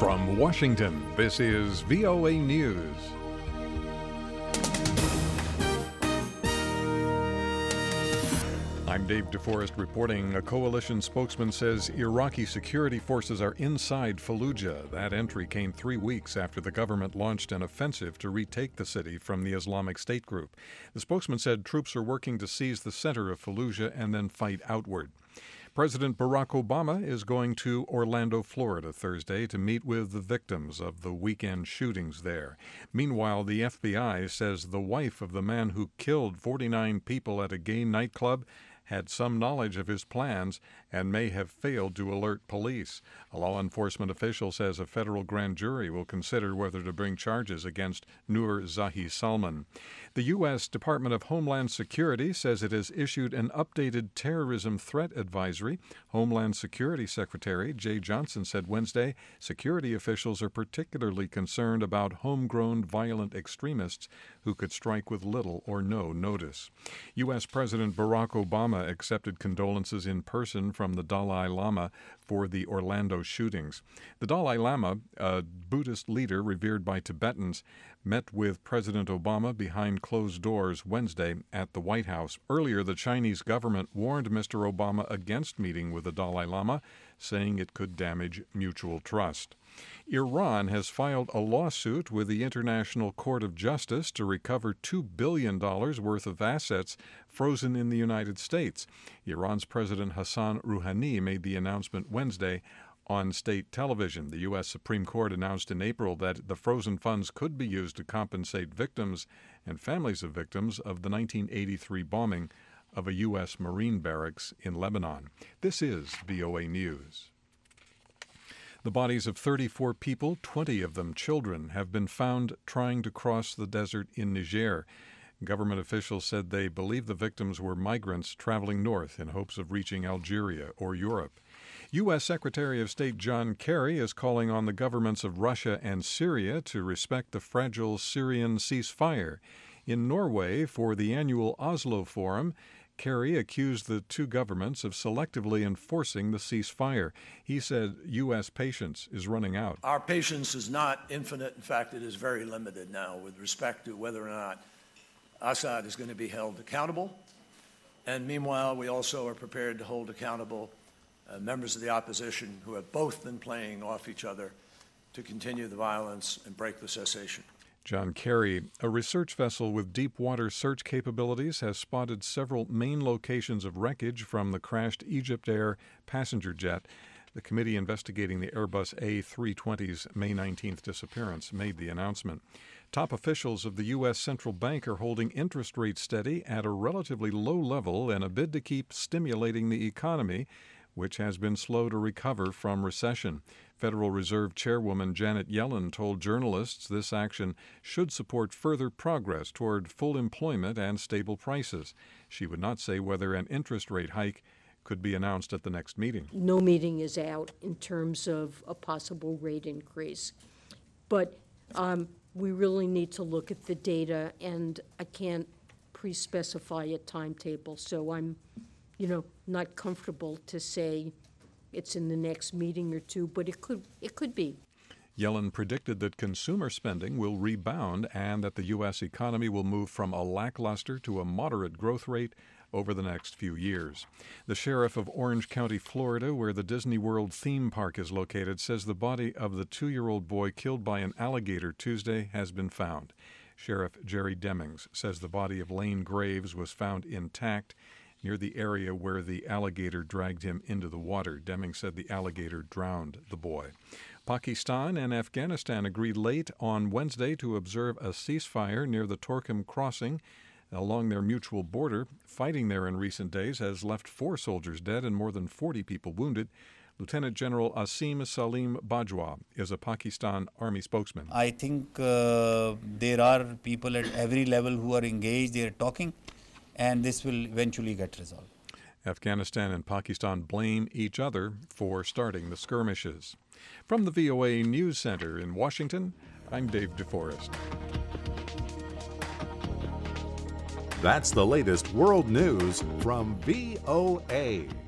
From Washington, this is VOA News. I'm Dave DeForest reporting. A coalition spokesman says Iraqi security forces are inside Fallujah. That entry came 3 weeks after the government launched an offensive to retake the city from the Islamic State group. The spokesman said troops are working to seize the center of Fallujah and then fight outward. President Barack Obama is going to Orlando, Florida, Thursday to meet with the victims of the weekend shootings there. Meanwhile, the FBI says the wife of the man who killed 49 people at a gay nightclub had some knowledge of his plans and may have failed to alert police. A law enforcement official says a federal grand jury will consider whether to bring charges against Noor Zahi Salman. The U.S. Department of Homeland Security says it has issued an updated terrorism threat advisory. Homeland Security Secretary Jay Johnson said Wednesday security officials are particularly concerned about homegrown violent extremists who could strike with little or no notice. U.S. President Barack Obama accepted condolences in person from the Dalai Lama for the Orlando shootings. The Dalai Lama, a Buddhist leader revered by Tibetans, met with President Obama behind closed doors Wednesday at the White House. Earlier, the Chinese government warned Mr. Obama against meeting with the Dalai Lama, saying it could damage mutual trust. Iran has filed a lawsuit with the International Court of Justice to recover $2 billion worth of assets frozen in the United States. Iran's President Hassan Rouhani made the announcement Wednesday on state television. The U.S. Supreme Court announced in April that the frozen funds could be used to compensate victims and families of victims of the 1983 bombing of a U.S. Marine barracks in Lebanon. This is VOA News. The bodies of 34 people, 20 of them children, have been found trying to cross the desert in Niger. Government officials said they believe the victims were migrants traveling north in hopes of reaching Algeria or Europe. U.S. Secretary of State John Kerry is calling on the governments of Russia and Syria to respect the fragile Syrian ceasefire. In Norway, for the annual Oslo Forum, Kerry accused the two governments of selectively enforcing the ceasefire. He said U.S. patience is running out. Our patience is not infinite. In fact, it is very limited now with respect to whether or not Assad is going to be held accountable. And meanwhile, we also are prepared to hold accountable members of the opposition who have both been playing off each other to continue the violence and break the cessation. John Kerry, a research vessel with deep water search capabilities, has spotted several main locations of wreckage from the crashed Egypt Air passenger jet. The committee investigating the Airbus A320's May 19th disappearance made the announcement. Top officials of the U.S. Central Bank are holding interest rates steady at a relatively low level in a bid to keep stimulating the economy, which has been slow to recover from recession. Federal Reserve Chairwoman Janet Yellen told journalists this action should support further progress toward full employment and stable prices. She would not say whether an interest rate hike could be announced at the next meeting. No meeting is out in terms of a possible rate increase. But we really need to look at the data, and I can't pre-specify a timetable, so I'm not comfortable to say it's in the next meeting or two, but it could be. Yellen predicted that consumer spending will rebound and that the U.S. economy will move from a lackluster to a moderate growth rate over the next few years. The sheriff of Orange County, Florida, where the Disney World theme park is located, says the body of the 2-year-old boy killed by an alligator Tuesday has been found. Sheriff Jerry Demings says the body of Lane Graves was found intact near the area where the alligator dragged him into the water. Deming said the alligator drowned the boy. Pakistan and Afghanistan agreed late on Wednesday to observe a ceasefire near the Torkham crossing along their mutual border. Fighting there in recent days has left 4 soldiers dead and more than 40 people wounded. Lieutenant General Asim Salim Bajwa is a Pakistan Army spokesman. I think there are people at every level who are engaged, they are talking, and this will eventually get resolved. Afghanistan and Pakistan blame each other for starting the skirmishes. From the VOA News Center in Washington, I'm Dave DeForest. That's the latest world news from VOA.